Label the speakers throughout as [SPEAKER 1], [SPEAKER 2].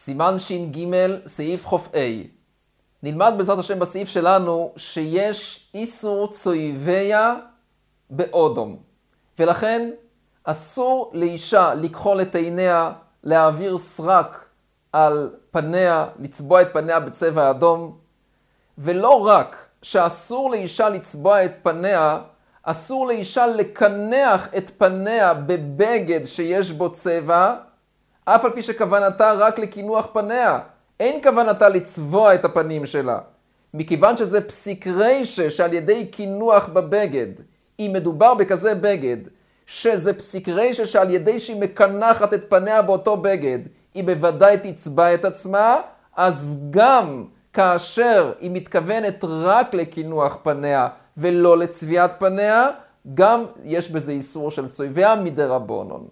[SPEAKER 1] סימן ש"ג, סעיף ח"א. נלמד בעזרת השם בסעיף שלנו שיש איסור צויביה באודום. ולכן אסור לאישה לכחול את עיניה, להעביר סרק על פניה, לצבוע את פניה בצבע אדום. ולא רק שאסור לאישה לצבוע את פניה, אסור לאישה לקנח את פניה בבגד שיש בו צבע, אף על פי שכוונתה רק לקינוח פניה. אין כוונתה לצבוע את הפנים שלה. מכיוון שזה פסיק רישה שעל ידי קינוח בבגד, אם מדובר בכזה בגד, שזה פסיק רישה שעל ידי שהיא מקנחת את פניה באותו בגד, היא בוודאי תצבע את עצמה, אז גם כאשר היא מתכוונת רק לקינוח פניה ולא לצביעת פניה, גם יש בזה איסור של צויביה מדרבנן.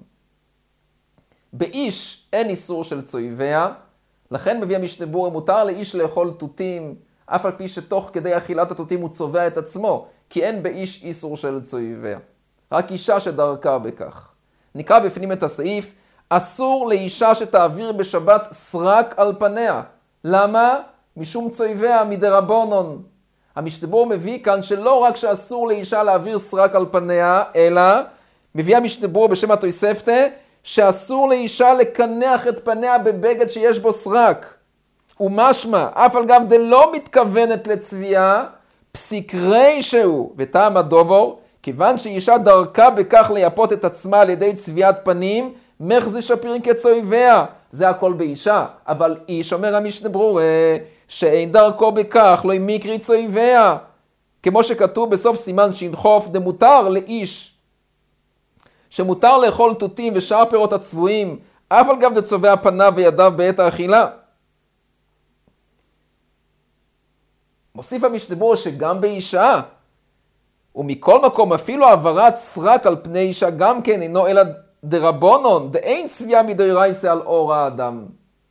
[SPEAKER 1] באיש אין איסור של צויביה, לכן מביא המשנה ברורה מותר לאיש לאכול תותים, אף על פי שתוך כדי אכילת התותים הוא צובע את עצמו, כי אין באיש איסור של צויביה. רק אישה שדרכה בכך. נקרא בפנים את הסעיף, אסור לאישה שתעביר בשבת סרק על פניה. למה? משום צויביה מדרבנן. המשנה ברורה מביא כאן שלא רק שאסור לאישה להעביר סרק על פניה, אלא מביא המשנה ברורה בשם התוספתא, שאסור לאישה לקנח את פניה בבגד שיש בו סרק. ומשמע, אף על גב דלא מתכוונת לצביעה, פסיק רישה הוא, וטעם הדובר, כיוון שאישה דרכה בכך לייפות את עצמה על ידי צביעת פנים, מחזי שפירין כצויביה. זה הכל באישה, אבל איש אומר המשנה ברורה, שאין דרכו בכך, לא מקרי צויביה. כמו שכתוב בסוף סימן ש"ח, דמותר לאיש, שמותר לאכול תותים ושאר פירות הצבועים, אף על גב דצובע פניו וידיו בעת האכילה. מוסיף המשנה ברורה שגם באישה, ומכל מקום אפילו העברת סרק על פני אישה גם כן אינו אלא דרבנן, דאין צביעה מדאורייתא על אור האדם.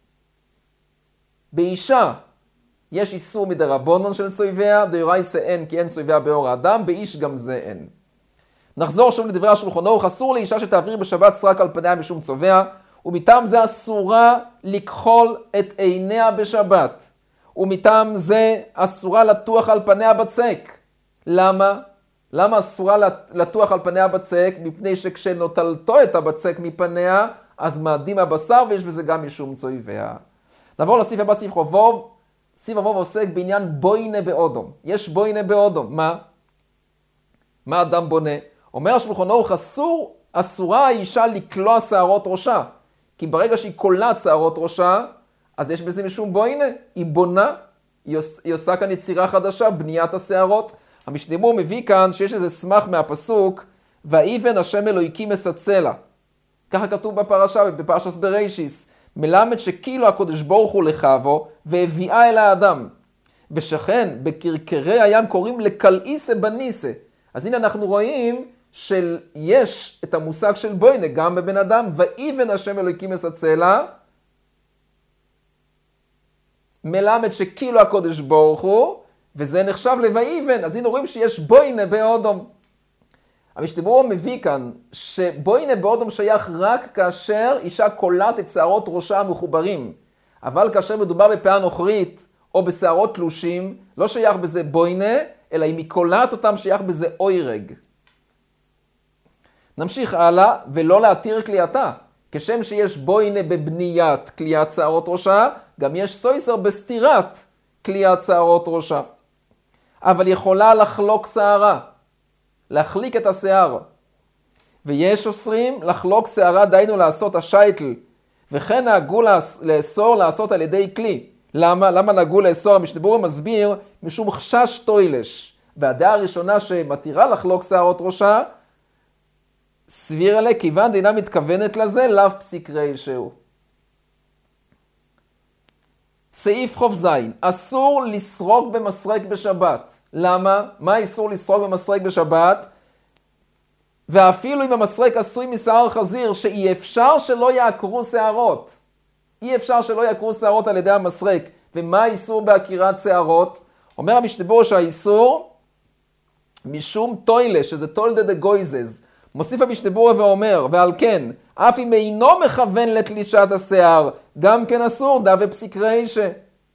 [SPEAKER 1] באישה יש איסור מדרבנן של צויביה, דאורייתא אין, כי אין צויביה באור האדם, באיש גם זה אין. נחזור שוב לדברי השולחן ערוך, אסור לאישה שתעביר בשבת סרק על פניה משום צובע, ומטעם זה אסורה לכחול את עיניה בשבת, ומטעם זה אסורה לטוח על פניה בצק. למה? למה אסורה לטוח על פניה בצק? מפני שכשנוטלתו את הבצק מפניה, אז מאדים הבשר, ויש בזה גם משום צויביה. נעבור לסעיף הבא, סעיף חובוב. סעיף חובוב עוסק בעניין בוינה באודום. יש בוינה באודום. מה אדם בונה? אומר השולחן ערוך, אסורה האישה לקלוע שערות ראשה. כי ברגע שהיא קולעת שערות ראשה, אז יש בזה משום בוינה. היא בונה, היא עושה כאן יצירה חדשה, בניית השערות. המשנה ברורה מביא כאן שיש איזה סמך מהפסוק, ויבן השם אלוהיקים מסצלה. ככה כתוב בפרשה, בפרשת בראשיס. מלמד שכאילו הקדוש ברוך הוא לחבו, והביאה אל האדם. ושכן, בקרקרי הים קוראים לקלעיסה בניסה. אז הנה אנחנו רואים שיש את המושג של בוינה גם בבן אדם, ויבן השם אלוהיקים מסצלה, מלמד שכאילו הקדוש ברוך הוא, וזה נחשב לויבן. אז הנה רואים שיש בוינה באודום. המשנה ברורה מביא כאן שבוינה באודום שייך רק כאשר אישה קולעת את שערות ראשה המחוברים. אבל כאשר מדובר בפאה נוכרית או בשערות תלושים, לא שייך בזה בוינה, אלא אם היא קולעת אותם שייך בזה אוירג. נמשיך הלאה, ולא להתיר קליעתה. כשם שיש בוינה בבניית קליעת שערות ראשה, גם יש סויסר בסתירת קליעת שערות ראשה. אבל יכולה לחלוק שערה, להחליק את השיער. ויש אוסרים לחלוק שערה, דיינו לעשות השייטל, וכן נהגו לאסור לעשות על ידי כלי. למה נהגו לאסור? המשנה ברורה מסביר, משום חשש טוילש. והדעה הראשונה שמתירה לחלוק שערות ראשה, סביר עליה, כיוון דינה מתכוונת לזה, לאו פסיק רישה הוא. סעיף ח"ז, אסור לסרוק במסרק בשבת. למה? מה האיסור לסרוק במסרק בשבת? ואפילו אם המסרק עשוי משיער חזיר, שאי אפשר שלא יעקרו שערות. אי אפשר שלא יעקרו שערות על ידי המסרק. ומה האיסור בעקירת שערות? אומר המשנה ברורה שהאיסור משום טוילה, שזה טולדה דה גויזז. מוסיף המשנה ברורה ואומר, ועל כן, אף אם אינו מכוון לתלישת השיער, גם כן אסור, דא ופסיק רישא.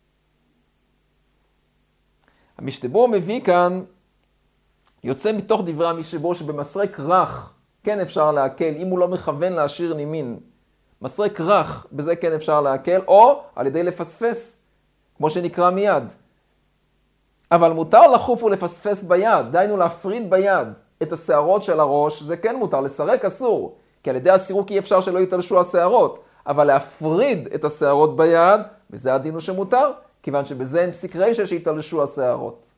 [SPEAKER 1] המשתבר מביא כאן, יוצא מתוך דברי המשתבר שבמסרק רך כן אפשר להקל, אם הוא לא מכוון להשאיר נימין. מסרק רך, בזה כן אפשר להקל, או על ידי לפספס, כמו שנקרא מיד. אבל מותר לחוף ולפספס ביד, דיינו להפריד ביד את השערות של הראש, זה כן מותר, לסרק אסור, כי על ידי הסירוק אי אפשר שלא יתלשו השערות, אבל להפריד את השערות ביד, וזה הדין הוא שמותר, כיוון שבזה אין פסיק רישא שיתלשו השערות.